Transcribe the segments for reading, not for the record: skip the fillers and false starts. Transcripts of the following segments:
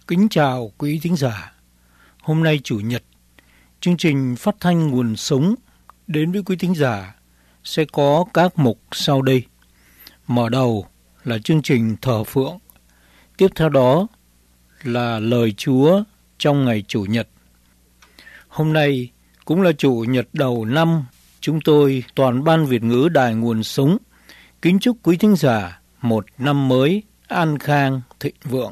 Kính chào quý thính giả. Hôm nay Chủ nhật, chương trình phát thanh nguồn sống đến với quý thính giả sẽ có các mục sau đây. Mở đầu là chương trình thờ phượng. Tiếp theo đó là lời Chúa trong ngày Chủ nhật. Hôm nay cũng là Chủ nhật đầu năm. Chúng tôi, toàn ban Việt ngữ Đài Nguồn Sống, kính chúc quý thính giả một năm mới an khang thịnh vượng.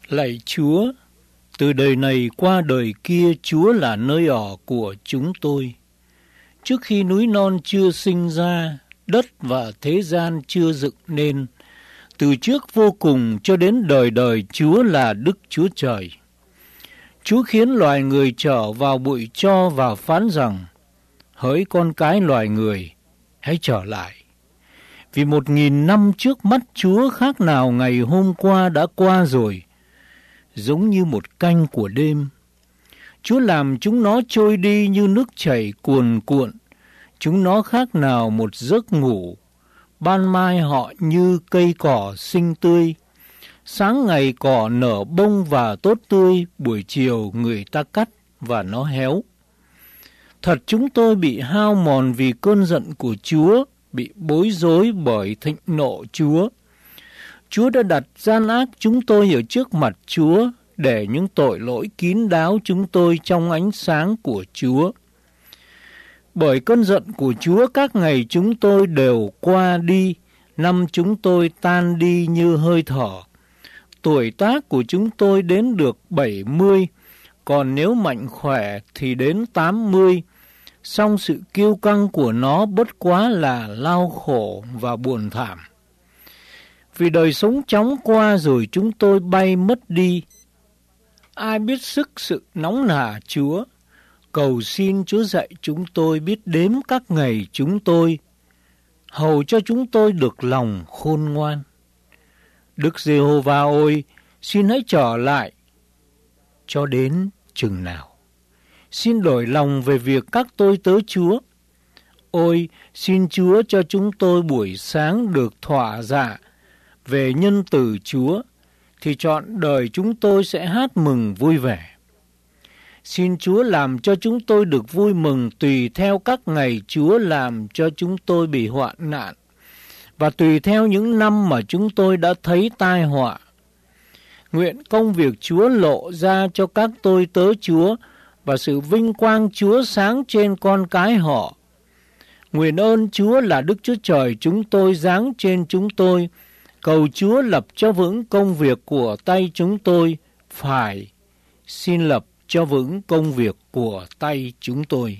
Lạy Chúa, từ đời này qua đời kia, Chúa là nơi ở của chúng tôi. Trước khi núi non chưa sinh ra, đất và thế gian chưa dựng nên, từ trước vô cùng cho đến đời đời, Chúa là Đức Chúa Trời. Chúa khiến loài người trở vào bụi tro và phán rằng: hỡi con cái loài người, hãy trở lại. Vì 1000 năm trước mắt Chúa khác nào ngày hôm qua đã qua rồi, giống như một canh của đêm. Chúa làm chúng nó trôi đi như nước chảy cuồn cuộn, chúng nó khác nào một giấc ngủ. Ban mai họ như cây cỏ xinh tươi, sáng ngày cỏ nở bông và tốt tươi, buổi chiều người ta cắt và nó héo. Thật chúng tôi bị hao mòn vì cơn giận của Chúa, bị bối rối bởi thịnh nộ Chúa. Chúa đã đặt gian ác chúng tôi ở trước mặt Chúa, để những tội lỗi kín đáo chúng tôi trong ánh sáng của Chúa. Bởi cơn giận của Chúa các ngày chúng tôi đều qua đi, năm chúng tôi tan đi như hơi thở. Tuổi tác của chúng tôi đến được 70, còn nếu mạnh khỏe thì đến 80. Song sự kiêu căng của nó bất quá là lao khổ và buồn thảm. Vì đời sống chóng qua rồi chúng tôi bay mất đi. Ai biết sức sự nóng nả Chúa? Cầu xin Chúa dạy chúng tôi biết đếm các ngày chúng tôi, hầu cho chúng tôi được lòng khôn ngoan. Đức Giê-hô-va ơi, xin hãy trở lại. Cho đến chừng nào? Xin đổi lòng về việc các tôi tớ Chúa. Ôi, xin Chúa cho chúng tôi buổi sáng được thỏa dạ về nhân từ Chúa, thì trọn đời chúng tôi sẽ hát mừng vui vẻ. Xin Chúa làm cho chúng tôi được vui mừng tùy theo các ngày Chúa làm cho chúng tôi bị hoạn nạn, và tùy theo những năm mà chúng tôi đã thấy tai họa. Nguyện công việc Chúa lộ ra cho các tôi tớ Chúa, và sự vinh quang Chúa sáng trên con cái họ. Nguyện ơn Chúa là Đức Chúa Trời chúng tôi giáng trên chúng tôi. Cầu Chúa lập cho vững công việc của tay chúng tôi. Phải, xin lập cho vững công việc của tay chúng tôi.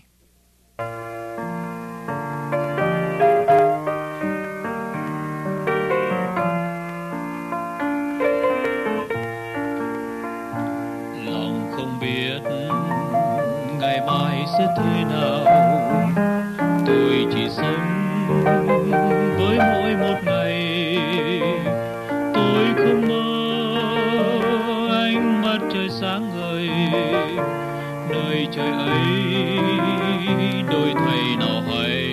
Lòng không biết ngày mai sẽ thế nào, tôi chỉ sống với mỗi một ngày. Tôi không mơ ánh mặt trời sáng ngời, nơi trời ấy đổi thay nào hay.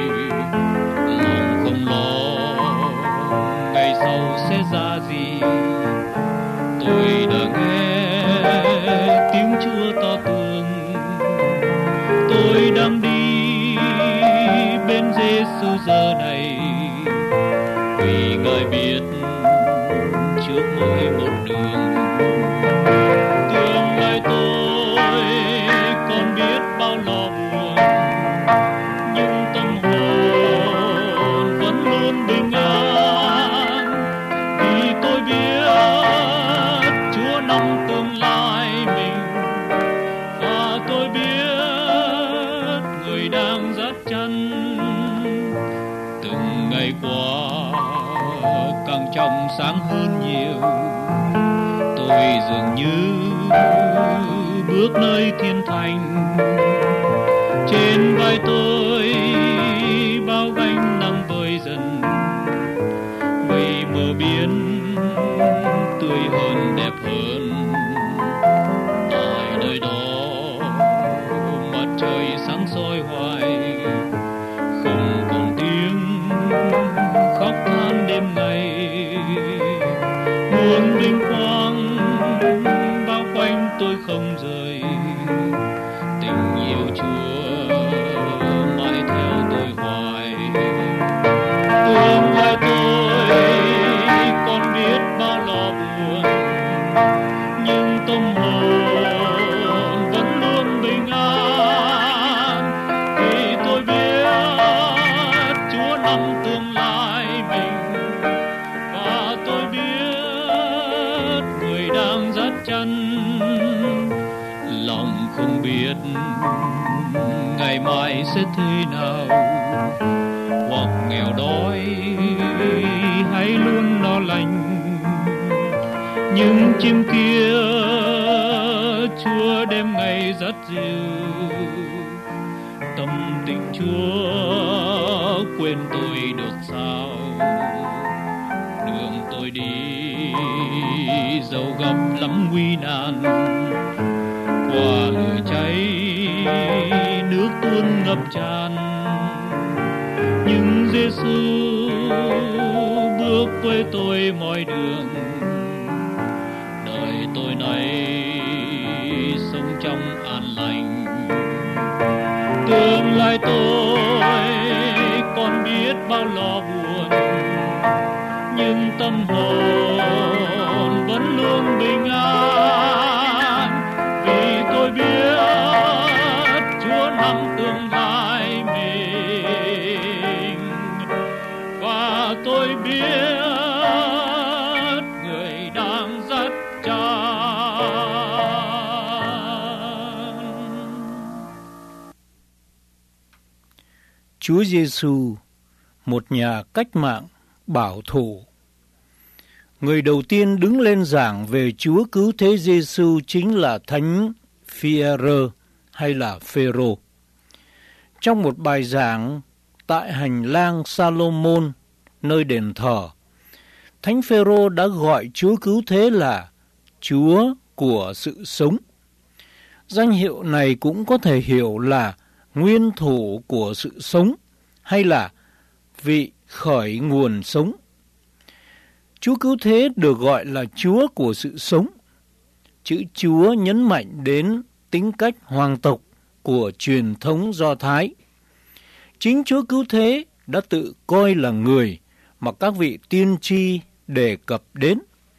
Lòng không lo ngày sau sẽ ra gì, tôi đã nghe tiếng Chúa to tường. Tôi đang đi bên Giê-xu giờ này, vì Ngài biết trước mỗi một đường. Tương lai tôi còn biết bao lo buồn, nhưng tâm hồn vẫn luôn bình an, vì tôi biết Chúa nắm tương lai mình, và tôi biết Người đang dắt chân. Từng ngày qua càng trong sáng hơn nhiều, tôi dường như bước nơi thiên thành. Trên vai tôi bao gánh nặng vơi dần, mây mờ biến tươi hơn đẹp hơn. Tại nơi đó mặt trời sáng soi hoài, không còn tiếng khóc than đêm ngày. Muôn vinh quang bao quanh tôi không rời, tình yêu Chúa mãi theo tôi hoài. Tương lai tôi còn biết bao lo buồn, nhưng tâm hồn vẫn luôn bình an, vì tôi biết Chúa nắm tương lai mình, và tôi biết Người đang chăn, lòng không biết ngày mai sẽ thế nào, hoặc nghèo đói hay luôn lo lắng. Nhưng chim kia Chúa đem ngày rất dịu, tâm tình Chúa quên tôi được sao. Đường tôi đi dẫu gặp lắm nguy nan, qua lửa cháy nước tuôn ngập tràn, nhưng Giêsu bước với tôi mọi đường. Đời tôi này sống trong an lành, tương lai tôi còn biết bao lo buồn, nhưng tâm hồn vẫn luôn bình an, vì tôi biết Chúa nắm tương lai mình, và tôi biết người đang dắt chân. Chúa Giêsu, một nhà cách mạng bảo thủ. Người đầu tiên đứng lên giảng về Chúa cứu thế Giêsu chính là Thánh Phi-e-rơ hay là Phêrô. Trong một bài giảng tại hành lang Sa-lô-môn, nơi đền thờ, Thánh Phêrô đã gọi Chúa cứu thế là Chúa của sự sống. Danh hiệu này cũng có thể hiểu là nguyên thủ của sự sống hay là vị khởi nguồn sống. Chúa cứu thế được gọi là Chúa của sự sống. Chữ Chúa nhấn mạnh đến tính cách hoàng tộc của truyền thống Do Thái. Chính Chúa cứu thế đã tự coi là người mà các vị tiên tri đề cập đến.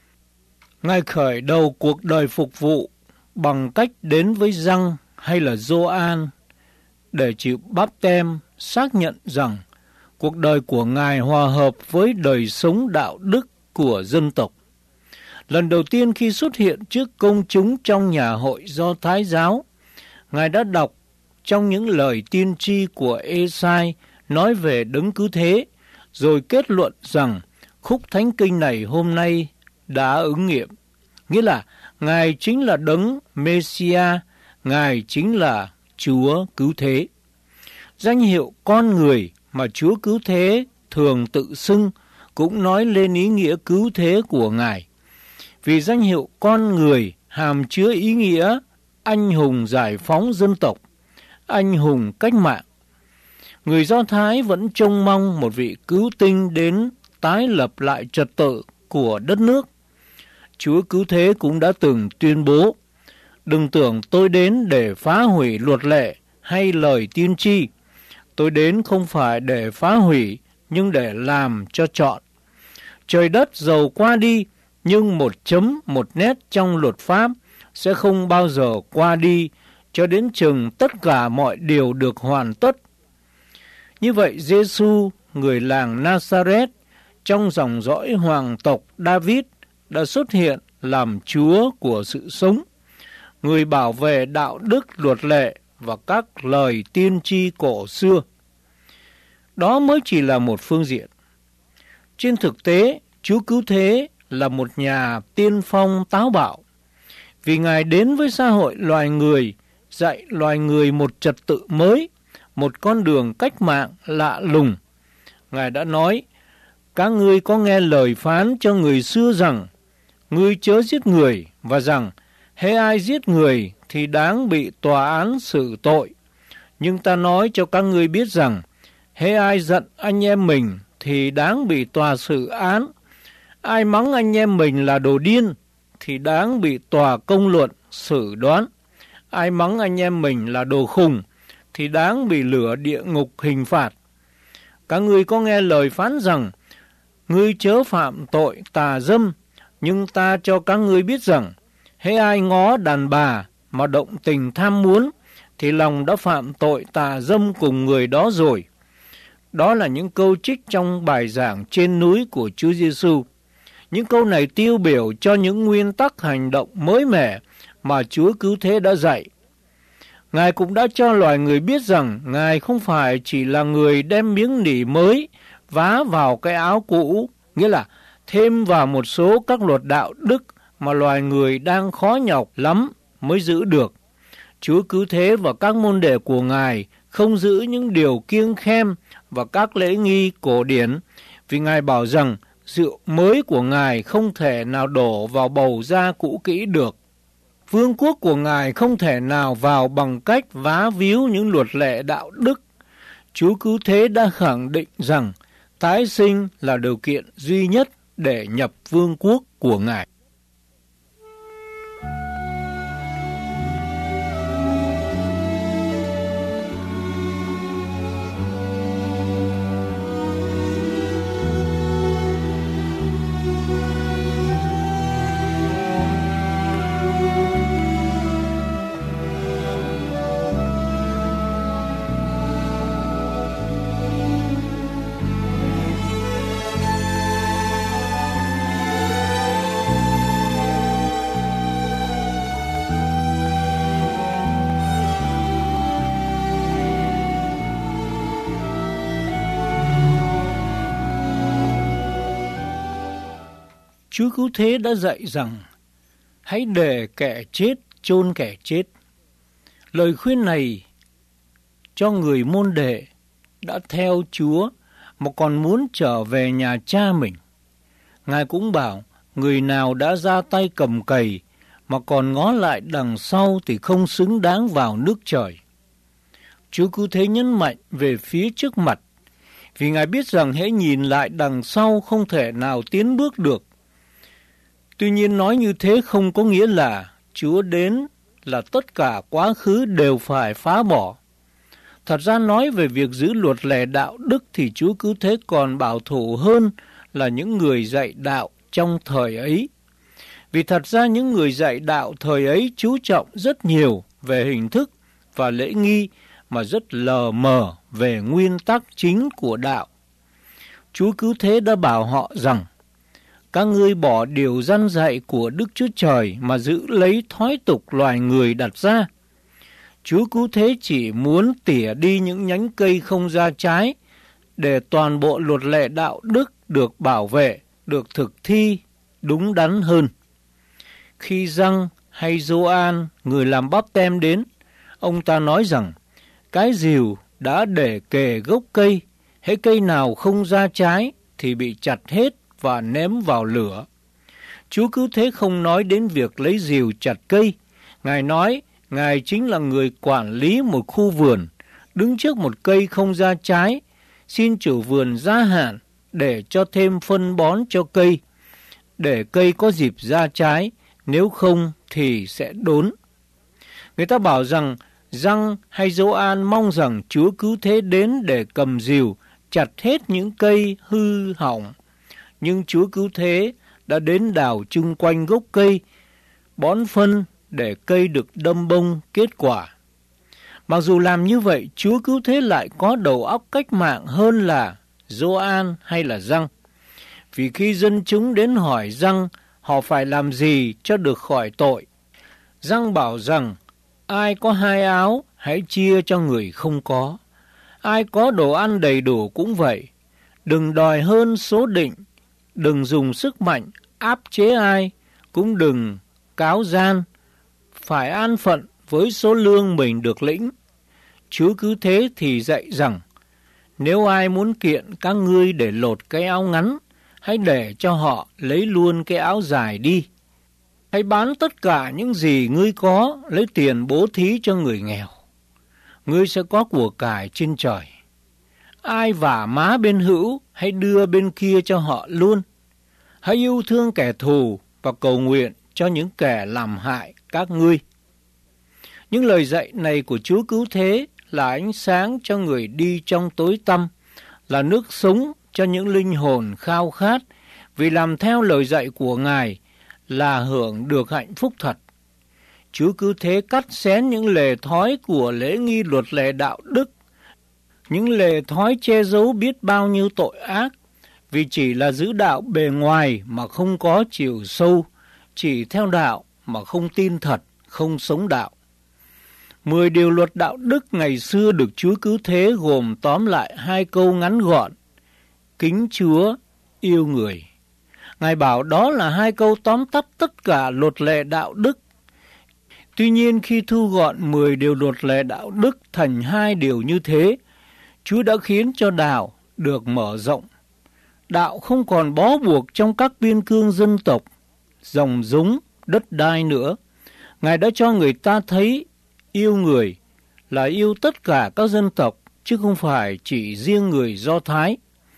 Ngài khởi đầu cuộc đời phục vụ bằng cách đến với Giăng hay là Gioan để chịu báp-têm, xác nhận rằng cuộc đời của Ngài hòa hợp với đời sống đạo đức của dân tộc. Lần đầu tiên khi xuất hiện trước công chúng trong nhà hội Do Thái giáo, Ngài đã đọc trong những lời tiên tri của Ê-sai nói về đấng cứu thế, rồi kết luận rằng khúc thánh kinh này hôm nay đã ứng nghiệm. Nghĩa là Ngài chính là đấng Mê-si-a, Ngài chính là Chúa cứu thế. Danh hiệu con người mà Chúa cứu thế thường tự xưng cũng nói lên ý nghĩa cứu thế của Ngài. Vì danh hiệu con người hàm chứa ý nghĩa anh hùng giải phóng dân tộc, anh hùng cách mạng. Người Do Thái vẫn trông mong một vị cứu tinh đến tái lập lại trật tự của đất nước. Chúa cứu thế cũng đã từng tuyên bố: đừng tưởng tôi đến để phá hủy luật lệ hay lời tiên tri. Tôi đến không phải để phá hủy, nhưng để làm cho trọn. Trời đất dầu qua đi, nhưng một chấm một nét trong luật pháp sẽ không bao giờ qua đi, cho đến chừng tất cả mọi điều được hoàn tất. Như vậy, Giêsu, người làng Nazareth, trong dòng dõi hoàng tộc David, đã xuất hiện làm Chúa của sự sống, người bảo vệ đạo đức luật lệ và các lời tiên tri cổ xưa. Đó mới chỉ là một phương diện. Trên thực tế, Chúa cứu thế là một nhà tiên phong táo bạo, vì Ngài đến với xã hội loài người, dạy loài người một trật tự mới, một con đường cách mạng lạ lùng. Ngài đã nói: các ngươi có nghe lời phán cho người xưa rằng ngươi chớ giết người, và rằng hễ ai giết người thì đáng bị tòa án xử tội. Nhưng ta nói cho các ngươi biết rằng hễ ai giận anh em mình thì đáng bị tòa xử án. Ai mắng anh em mình là đồ điên thì đáng bị tòa công luận xử đoán. Ai mắng anh em mình là đồ khùng thì đáng bị lửa địa ngục hình phạt. Các ngươi có nghe lời phán rằng ngươi chớ phạm tội tà dâm, nhưng ta cho các ngươi biết rằng hễ ai ngó đàn bà mà động tình tham muốn thì lòng đã phạm tội tà dâm cùng người đó rồi. Đó là những câu trích trong bài giảng trên núi của Chúa Giêsu. Những câu này tiêu biểu cho những nguyên tắc hành động mới mẻ mà Chúa Cứu Thế đã dạy. Ngài cũng đã cho loài người biết rằng Ngài không phải chỉ là người đem miếng nỉ mới vá vào cái áo cũ, nghĩa là thêm vào một số các luật đạo đức mà loài người đang khó nhọc lắm mới giữ được. Chúa Cứu Thế và các môn đệ của Ngài không giữ những điều kiêng khem và các lễ nghi cổ điển, vì Ngài bảo rằng rượu mới của Ngài không thể nào đổ vào bầu da cũ kỹ được. Vương quốc của Ngài không thể nào vào bằng cách vá víu những luật lệ đạo đức. Chúa Cứu Thế đã khẳng định rằng tái sinh là điều kiện duy nhất để nhập vương quốc của Ngài. Chúa Cứu Thế đã dạy rằng hãy để kẻ chết chôn kẻ chết. Lời khuyên này cho người môn đệ đã theo Chúa mà còn muốn trở về nhà cha mình. Ngài cũng bảo người nào đã ra tay cầm cày mà còn ngó lại đằng sau thì không xứng đáng vào nước trời. Chúa Cứu Thế nhấn mạnh về phía trước mặt, vì Ngài biết rằng hễ nhìn lại đằng sau không thể nào tiến bước được. Tuy nhiên nói như thế không có nghĩa là Chúa đến là tất cả quá khứ đều phải phá bỏ. Thật ra nói về việc giữ luật lệ đạo đức thì Chúa Cứu Thế còn bảo thủ hơn là những người dạy đạo trong thời ấy. Vì thật ra những người dạy đạo thời ấy chú trọng rất nhiều về hình thức và lễ nghi mà rất lờ mờ về nguyên tắc chính của đạo. Chúa Cứu Thế đã bảo họ rằng các ngươi bỏ điều răn dạy của Đức Chúa Trời mà giữ lấy thói tục loài người đặt ra. Chúa Cứu Thế chỉ muốn tỉa đi những nhánh cây không ra trái để toàn bộ luật lệ đạo đức được bảo vệ, được thực thi đúng đắn hơn. Khi Giăng hay Gioan, người làm báp têm đến, ông ta nói rằng cái rìu đã để kề gốc cây, hễ cây nào không ra trái thì bị chặt hết và ném vào lửa. Chúa Cứu Thế không nói đến việc lấy rìu chặt cây. Ngài nói Ngài chính là người quản lý một khu vườn, đứng trước một cây không ra trái, xin chủ vườn gia hạn để cho thêm phân bón cho cây, để cây có dịp ra trái, nếu không thì sẽ đốn. Người ta bảo rằng Giăng hay Gioan mong rằng Chúa Cứu Thế đến để cầm rìu chặt hết những cây hư hỏng. Nhưng Chúa Cứu Thế đã đến đào chung quanh gốc cây, bón phân để cây được đâm bông kết quả. Mặc dù làm như vậy, Chúa Cứu Thế lại có đầu óc cách mạng hơn là Gioan hay là Giăng. Vì khi dân chúng đến hỏi Giăng họ phải làm gì cho được khỏi tội, Giăng bảo rằng ai có 2 áo hãy chia cho người không có. Ai có đồ ăn đầy đủ cũng vậy. Đừng đòi hơn số định, đừng dùng sức mạnh áp chế ai, cũng đừng cáo gian, phải an phận với số lương mình được lĩnh. Chúa Cứu Thế thì dạy rằng nếu ai muốn kiện các ngươi để lột cái áo ngắn, hãy để cho họ lấy luôn cái áo dài đi. Hãy bán tất cả những gì ngươi có, lấy tiền bố thí cho người nghèo. Ngươi sẽ có của cải trên trời. Ai vả má bên hữu, hãy đưa bên kia cho họ luôn. Hãy yêu thương kẻ thù và cầu nguyện cho những kẻ làm hại các ngươi. Những lời dạy này của Chúa Cứu Thế là ánh sáng cho người đi trong tối tăm, là nước sống cho những linh hồn khao khát, vì làm theo lời dạy của Ngài là hưởng được hạnh phúc thật. Chúa Cứu Thế cắt xén những lề thói của lễ nghi luật lệ đạo đức, những lề thói che giấu biết bao nhiêu tội ác, Vì chỉ là giữ đạo bề ngoài mà không có chiều sâu, chỉ theo đạo mà không tin thật, không sống đạo. 10 điều luật đạo đức ngày xưa được Chúa Cứu Thế gồm tóm lại 2 câu ngắn gọn: kính Chúa, yêu người. Ngài bảo đó là 2 câu tóm tắt tất cả luật lệ đạo đức. Tuy nhiên khi thu gọn 10 điều luật lệ đạo đức thành 2 điều như thế, Chúa đã khiến cho đạo được mở rộng. Đạo không còn bó buộc trong các biên cương dân tộc, dòng giống, đất đai nữa. Ngài đã cho người ta thấy yêu người là yêu tất cả các dân tộc, chứ không phải chỉ riêng người Do Thái.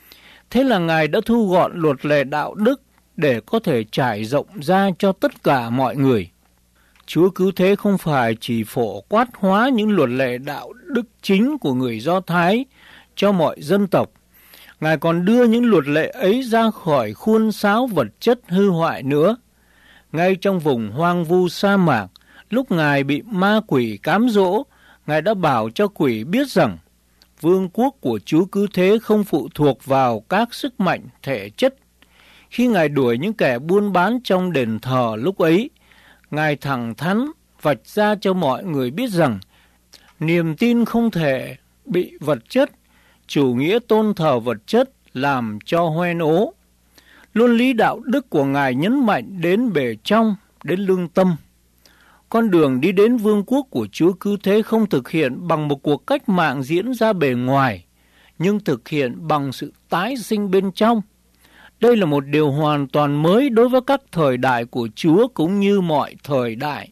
Thế là Ngài đã thu gọn luật lệ đạo đức để có thể trải rộng ra cho tất cả mọi người. Chúa Cứu Thế không phải chỉ phổ quát hóa những luật lệ đạo đức chính của người Do Thái cho mọi dân tộc. Ngài còn đưa những luật lệ ấy ra khỏi khuôn sáo vật chất hư hoại nữa. Ngay trong vùng hoang vu sa mạc, lúc Ngài bị ma quỷ cám dỗ, Ngài đã bảo cho quỷ biết rằng vương quốc của Chúa Cứu Thế không phụ thuộc vào các sức mạnh thể chất. Khi Ngài đuổi những kẻ buôn bán trong đền thờ lúc ấy, Ngài thẳng thắn vạch ra cho mọi người biết rằng niềm tin không thể bị vật chất, chủ nghĩa tôn thờ vật chất làm cho hoen ố. Luân lý đạo đức của Ngài nhấn mạnh đến bề trong, đến lương tâm. Con đường đi đến vương quốc của Chúa Cứu Thế không thực hiện bằng một cuộc cách mạng diễn ra bề ngoài, nhưng thực hiện bằng sự tái sinh bên trong. Đây là một điều hoàn toàn mới đối với các thời đại của Chúa cũng như mọi thời đại.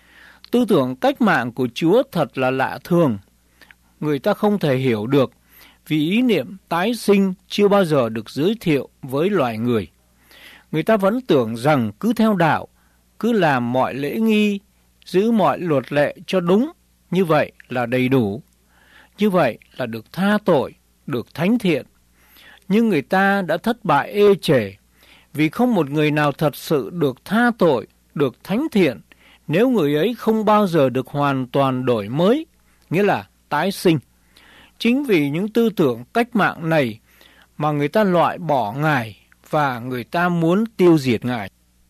Tư tưởng cách mạng của Chúa thật là lạ thường. Người ta không thể hiểu được vì ý niệm tái sinh chưa bao giờ được giới thiệu với loài người. Người ta vẫn tưởng rằng cứ theo đạo, cứ làm mọi lễ nghi, giữ mọi luật lệ cho đúng, như vậy là đầy đủ. Như vậy là được tha tội, được thánh thiện. Nhưng người ta đã thất bại ê chề, vì không một người nào thật sự được tha tội, được thánh thiện, nếu người ấy không bao giờ được hoàn toàn đổi mới, nghĩa là tái sinh. Chính vì những tư tưởng cách mạng này mà người ta loại bỏ Ngài và người ta muốn tiêu diệt Ngài.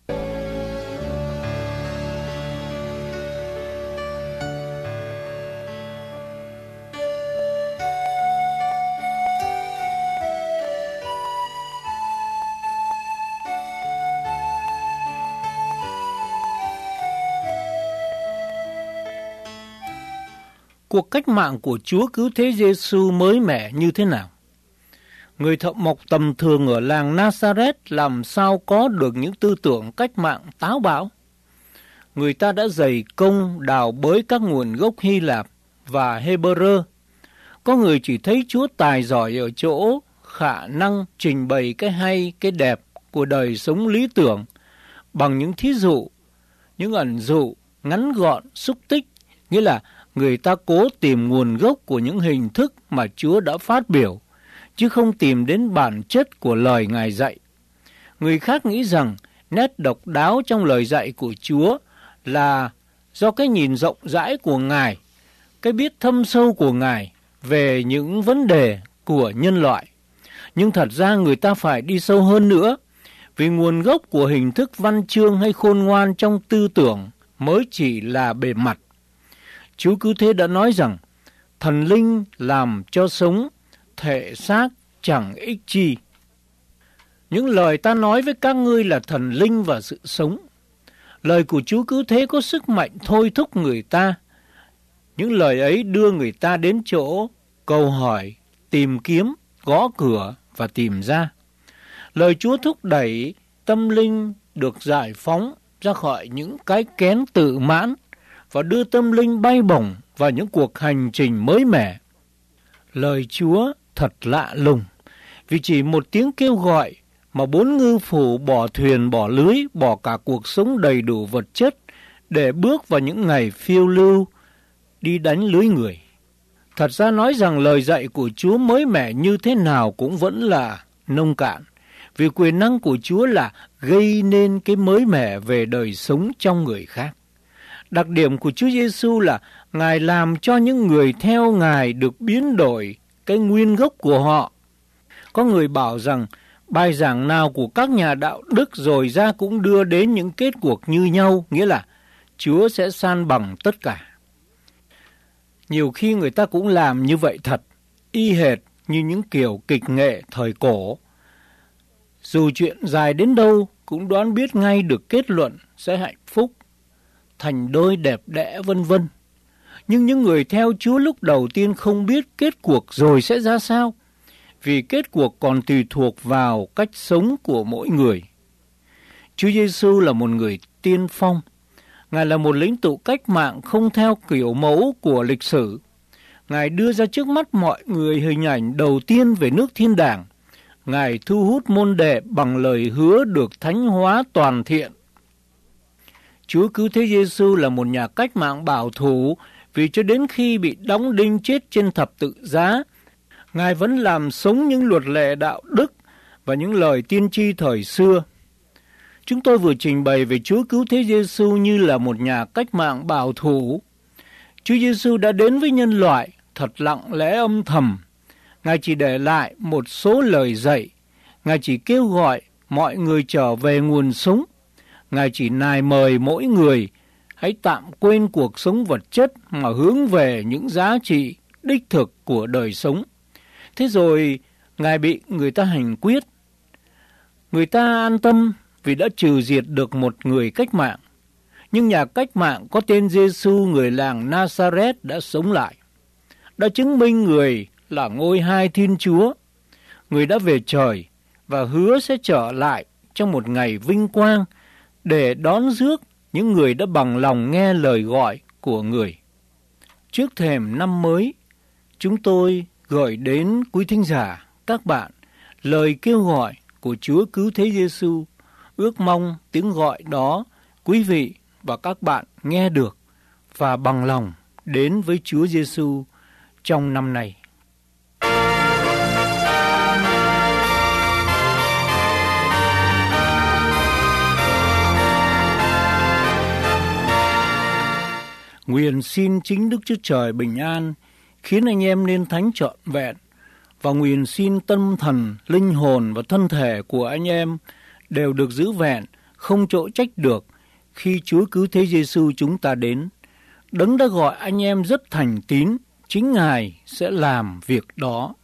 Cuộc cách mạng của Chúa Cứu Thế Giêsu mới mẻ như thế nào? Người thợ mộc tầm thường ở làng Nazareth làm sao có được những tư tưởng cách mạng táo bạo? Người ta đã dày công đào bới các nguồn gốc Hy Lạp và Hebrew. Có người chỉ thấy Chúa tài giỏi ở chỗ khả năng trình bày cái hay, cái đẹp của đời sống lý tưởng bằng những thí dụ, những ẩn dụ ngắn gọn, xúc tích, nghĩa là người ta cố tìm nguồn gốc của những hình thức mà Chúa đã phát biểu, chứ không tìm đến bản chất của lời Ngài dạy. Người khác nghĩ rằng nét độc đáo trong lời dạy của Chúa là do cái nhìn rộng rãi của Ngài, cái biết thâm sâu của Ngài về những vấn đề của nhân loại. Nhưng thật ra người ta phải đi sâu hơn nữa, vì nguồn gốc của hình thức văn chương hay khôn ngoan trong tư tưởng mới chỉ là bề mặt. Chúa Cứu Thế đã nói rằng thần linh làm cho sống, thể xác chẳng ích chi. Những lời ta nói với các ngươi là thần linh và sự sống. Lời của Chúa Cứu Thế có sức mạnh thôi thúc người ta. Những lời ấy đưa người ta đến chỗ câu hỏi, tìm kiếm, gõ cửa và tìm ra. Lời Chúa thúc đẩy tâm linh được giải phóng ra khỏi những cái kén tự mãn và đưa tâm linh bay bổng vào những cuộc hành trình mới mẻ. Lời Chúa thật lạ lùng, vì chỉ một tiếng kêu gọi mà 4 ngư phủ bỏ thuyền bỏ lưới, bỏ cả cuộc sống đầy đủ vật chất để bước vào những ngày phiêu lưu đi đánh lưới người. Thật ra nói rằng lời dạy của Chúa mới mẻ như thế nào cũng vẫn là nông cạn, vì quyền năng của Chúa là gây nên cái mới mẻ về đời sống trong người khác. Đặc điểm của Chúa Giêsu là Ngài làm cho những người theo Ngài được biến đổi cái nguyên gốc của họ. Có người bảo rằng Bài giảng nào của các nhà đạo đức rồi ra cũng đưa đến những kết cuộc như nhau, nghĩa là Chúa sẽ san bằng tất cả. Nhiều khi người ta cũng làm như vậy thật, y hệt như những kiểu kịch nghệ thời cổ. Dù chuyện dài đến đâu cũng đoán biết ngay được kết luận sẽ hạnh phúc, thành đôi đẹp đẽ vân vân. Nhưng những người theo Chúa lúc đầu tiên không biết kết cuộc rồi sẽ ra sao, vì kết cuộc còn tùy thuộc vào cách sống của mỗi người. Chúa Giêsu là một người tiên phong. Ngài là một lãnh tụ cách mạng không theo kiểu mẫu của lịch sử. Ngài đưa ra trước mắt mọi người hình ảnh đầu tiên về nước thiên đàng. Ngài thu hút môn đệ bằng lời hứa được thánh hóa toàn thiện. Chúa Cứu Thế Giêsu là một nhà cách mạng bảo thủ, vì cho đến khi bị đóng đinh chết trên thập tự giá, Ngài vẫn làm sống những luật lệ đạo đức và những lời tiên tri thời xưa. Chúng tôi vừa trình bày về Chúa Cứu Thế Giêsu như là một nhà cách mạng bảo thủ. Chúa Giêsu đã đến với nhân loại thật lặng lẽ âm thầm. Ngài chỉ để lại một số lời dạy. Ngài chỉ kêu gọi mọi người trở về nguồn sống. Ngài chỉ nài mời mỗi người hãy tạm quên cuộc sống vật chất mà hướng về những giá trị đích thực của đời sống. Thế rồi Ngài bị người ta hành quyết. Người ta an tâm vì đã trừ diệt được một người cách mạng. Nhưng nhà cách mạng có tên Giêsu người làng Nazareth đã sống lại. Đã chứng minh người là ngôi hai Thiên Chúa. Người đã về trời và hứa sẽ trở lại trong một ngày vinh quang để đón rước những người đã bằng lòng nghe lời gọi của người. Trước thềm năm mới, chúng tôi gửi đến quý thính giả, các bạn, lời kêu gọi của Chúa Cứu Thế Giêsu. Ước mong tiếng gọi đó quý vị và các bạn nghe được và bằng lòng đến với Chúa Giêsu trong năm này. Nguyện xin chính Đức Chúa Trời bình an, khiến anh em nên thánh trọn vẹn, và nguyện xin tâm thần, linh hồn và thân thể của anh em đều được giữ vẹn, không chỗ trách được khi Chúa Cứu Thế Giêsu chúng ta đến. Đấng đã gọi anh em rất thành tín, chính Ngài sẽ làm việc đó.